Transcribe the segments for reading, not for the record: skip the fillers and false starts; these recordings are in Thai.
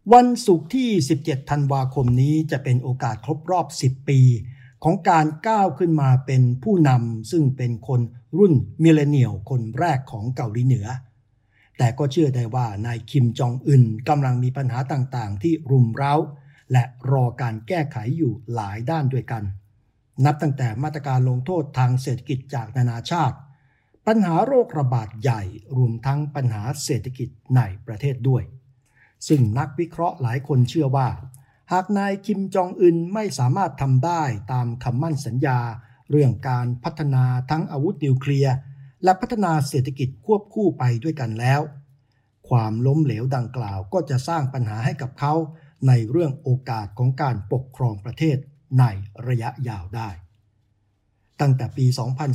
วันศุกร์ที่17ธันวาคมนี้จะเป็นโอกาสครบรอบ10ปีของการก้าวขึ้นมาเป็นผู้นำซึ่งเป็นคนรุ่นมิลเลนเนียลคนแรกของเกาหลีเหนือแต่ก็เชื่อได้ว่านายคิมจองอึนกำลังมีปัญหาต่างๆที่รุมเร้าและรอการแก้ไขอยู่หลายด้านด้วยกันนับตั้งแต่มาตรการลงโทษทางเศรษฐกิจจากนานาชาติปัญหาโรคระบาดใหญ่รวมทั้งปัญหาเศรษฐกิจในประเทศด้วยซึ่งนักวิเคราะห์หลายคนเชื่อว่าหากนายคิมจองอึนไม่สามารถทำได้ตามคำมั่นสัญญาเรื่องการพัฒนาทั้งอาวุธนิวเคลียร์และพัฒนาเศรษฐกิจควบคู่ไปด้วยกันแล้วความล้มเหลวดังกล่าวก็จะสร้างปัญหาให้กับเขาในเรื่องโอกาสของการปกครองประเทศในระยะยาวได้ตั้งแต่ปี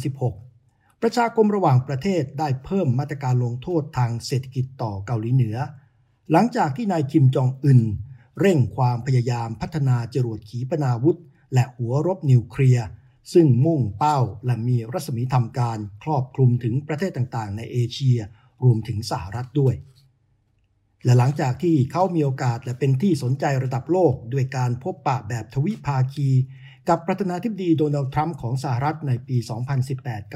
2016 ประชาคมระหว่างประเทศได้เพิ่มมาตรการลงโทษทางเศรษฐกิจต่อเกาหลีเหนือหลังจากที่นายคิมจองอึนเร่งความพยายามพัฒนาจรวดขีปนาวุธและหัวรบนิวเคลียร์ซึ่งมุ่งเป้าและมีรัศมีทำการครอบคลุมถึงประเทศต่างๆในเอเชียรวมถึงสหรัฐด้วยและหลังจากที่เขามีโอกาสและเป็นที่สนใจระดับโลกด้วยการพบปะแบบทวิภาคีกับประธานาธิบดีโดนัลด์ทรัมป์ของสหรัฐในปี 2018 กับ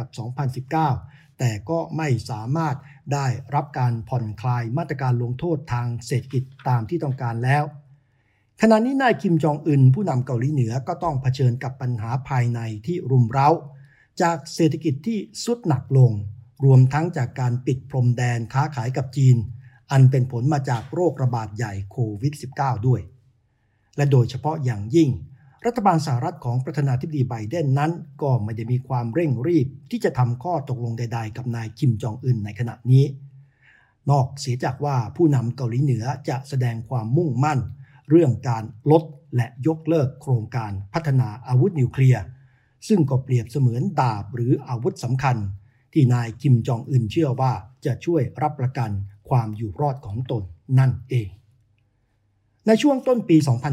2019 แต่ก็ไม่สามารถได้รับการผ่อนคลายมาตรการลงโทษทางเศรษฐกิจตามที่ต้องการแล้วขณะนี้นายคิมจองอึนผู้นำเกาหลีเหนือก็ต้องเผชิญกับปัญหาภายในที่รุมเร้าจากเศรษฐกิจที่ทรุดหนักลงรวมทั้งจากการปิดพรมแดนค้าขายกับจีนอันเป็นผลมาจากโรคระบาดใหญ่โควิด -19 ด้วยและโดยเฉพาะอย่างยิ่งรัฐบาลสหรัฐของประธานาธิบดีไบเดนนั้นก็ไม่ได้มีความเร่งรีบที่จะทำข้อตกลงใดๆกับนายคิมจองอึนในขณะนี้นอกเสียจากว่าผู้นำเกาหลีเหนือจะแสดงความมุ่งมั่นเรื่องการลดและยกเลิกโครงการพัฒนาอาวุธนิวเคลียร์ซึ่งก็เปรียบเสมือนดาบหรืออาวุธสำคัญที่นายคิมจองอึนเชื่อว่าจะช่วยรับประกันความอยู่รอดของตนนั่นเองในช่วงต้นปี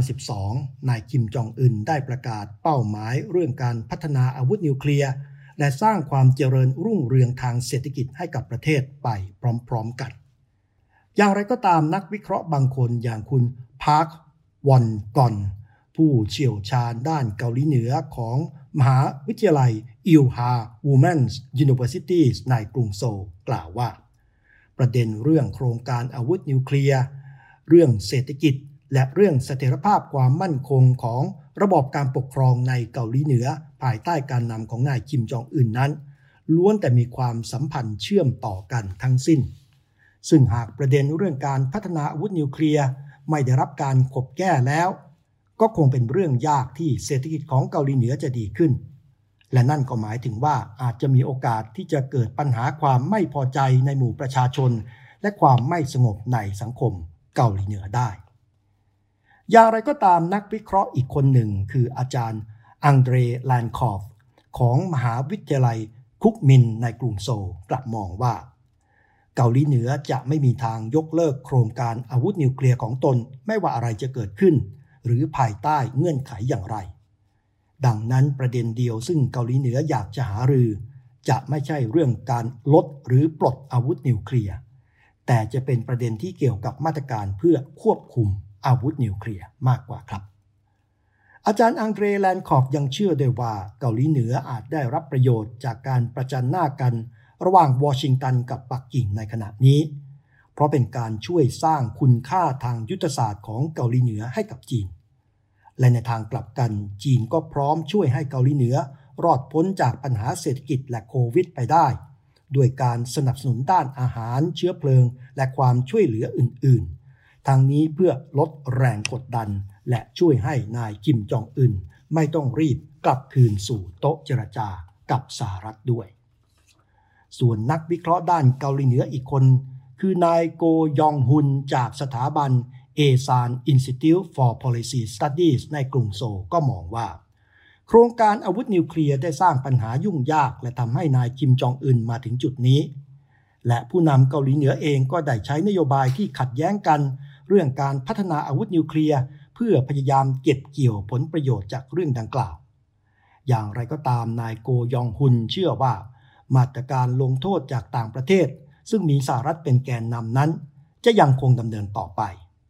2012 นายคิมจองอึนได้ประกาศเป้าหมายเรื่องการพัฒนาอาวุธนิวเคลียร์และสร้างความเจริญรุ่งเรืองทางเศรษฐกิจให้กับประเทศไปพร้อมๆกันอย่างไรก็ตามนักวิเคราะห์บางคนอย่างคุณพาร์ควอนกอนผู้เชี่ยวชาญด้านเกาหลีเหนือของมหาวิทยาลัยอิลฮา Women's University ในกรุงโซลกล่าวว่าประเด็นเรื่องโครงการอาวุธนิวเคลียร์เรื่องเศรษฐกิจและเรื่องเสถียรภาพความมั่นคงของระบอบการปกครองในเกาหลีเหนือภายใต้การนำของนายคิมจองอึนนั้นล้วนแต่มีความสัมพันธ์เชื่อมต่อกันทั้งสิ้นซึ่งหากประเด็นเรื่องการพัฒนาอาวุธนิวเคลียร์ไม่ได้รับการขบแก้แล้วก็คงเป็นเรื่องยากที่เศรษฐกิจของเกาหลีเหนือจะดีขึ้นและนั่นก็หมายถึงว่าอาจจะมีโอกาสที่จะเกิดปัญหาความไม่พอใจในหมู่ประชาชนและความไม่สงบในสังคมเกาหลีเหนือได้อย่างไรก็ตามนักวิเคราะห์อีกคนหนึ่งคืออาจารย์อังเดรแลนคอฟของมหาวิทยาลัยคุกมินในกรุงโซลกลับมองว่าเกาหลีเหนือจะไม่มีทางยกเลิกโครงการอาวุธนิวเคลียร์ของตนไม่ว่าอะไรจะเกิดขึ้นหรือภายใต้เงื่อนไขอย่างไรดังนั้นประเด็นเดียวซึ่งเกาหลีเหนืออยากจะหารือจะไม่ใช่เรื่องการลดหรือปลดอาวุธนิวเคลียร์แต่จะเป็นประเด็นที่เกี่ยวกับมาตรการเพื่อควบคุมอาวุธนิวเคลียร์มากกว่าครับอาจารย์อังเดรแลนคอฟยังเชื่อด้วยว่าเกาหลีเหนืออาจได้รับประโยชน์จากการประจันหน้ากันระหว่างวอชิงตันกับปักกิ่งในขณะนี้เพราะเป็นการช่วยสร้างคุณค่าทางยุทธศาสตร์ของเกาหลีเหนือให้กับจีนและในทางกลับกันจีนก็พร้อมช่วยให้เกาหลีเหนือรอดพ้นจากปัญหาเศรษฐกิจและโควิดไปได้ด้วยการสนับสนุนด้านอาหารเชื้อเพลิงและความช่วยเหลืออื่นๆทางนี้เพื่อลดแรงกดดันและช่วยให้นายคิมจองอึนไม่ต้องรีบกลับคืนสู่โต๊ะเจรจากับสหรัฐด้วยส่วนนักวิเคราะห์ด้านเกาหลีเหนืออีกคนคือนายโกยองฮุนจากสถาบันเอซาน Institute for Policy Studies ในกรุงโซลก็มองว่าโครงการอาวุธนิวเคลียร์ได้สร้างปัญหายุ่งยากและทำให้นายคิมจองอึนมาถึงจุดนี้และผู้นำเกาหลีเหนือเองก็ได้ใช้นโยบายที่ขัดแย้งกันเรื่องการพัฒนาอาวุธนิวเคลียร์เพื่อพยายามเก็บเกี่ยวผลประโยชน์จากเรื่องดังกล่าวอย่างไรก็ตามนายโกยองฮุนเชื่อว่ามาตรการลงโทษจากต่างประเทศซึ่งมีสหรัฐเป็นแกนนำนั้นจะยังคงดำเนินต่อไป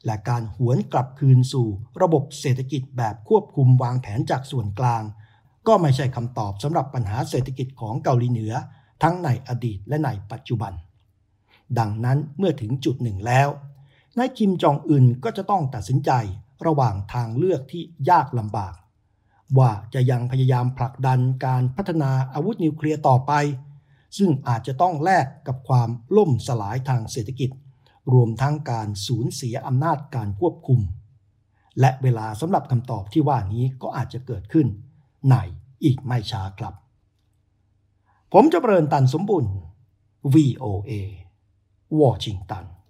และการหวนกลับคืนสู่ระบบเศรษฐกิจแบบควบคุมวางแผนจากส่วนกลางก็ไม่ใช่คำตอบสำหรับปัญหาเศรษฐกิจของเกาหลีเหนือทั้งในอดีตและในปัจจุบันดังนั้นเมื่อถึงจุดหนึ่งแล้วนายคิมจองอึนก็จะต้องตัดสินใจระหว่างทางเลือกที่ยากลำบากว่าจะยังพยายามผลักดันการพัฒนาอาวุธนิวเคลียร์ต่อไปซึ่งอาจจะต้องแลกกับความล่มสลายทางเศรษฐกิจรวมทั้งการสูญเสียอำนาจการควบคุมและเวลาสำหรับคำตอบที่ว่านี้ก็อาจจะเกิดขึ้นในอีกไม่ช้าครับผมเจริญตันสมบุญ VOA วอชิงตัน